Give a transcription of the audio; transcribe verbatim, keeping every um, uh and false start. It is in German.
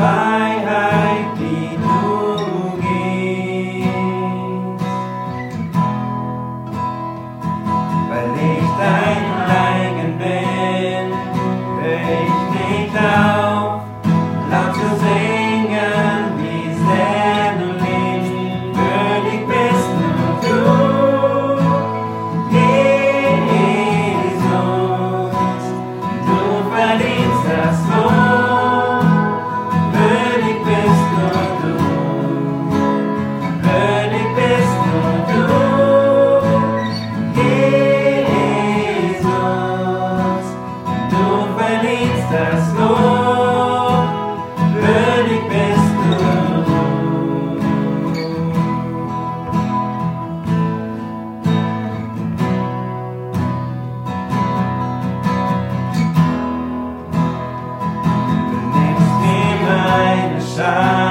Freiheit, die du gibst, weil ich dein eigen bin, hör ich nicht auf, laut zu singen, wie sehr du lebst, würdig bist nur du, Jesus, du verdienst das Lob, würdig bist nur du, würdig bist nur du, Jesus, du verdienst das Lob, würdig bist nur du. Du nimmst mir meine Scham.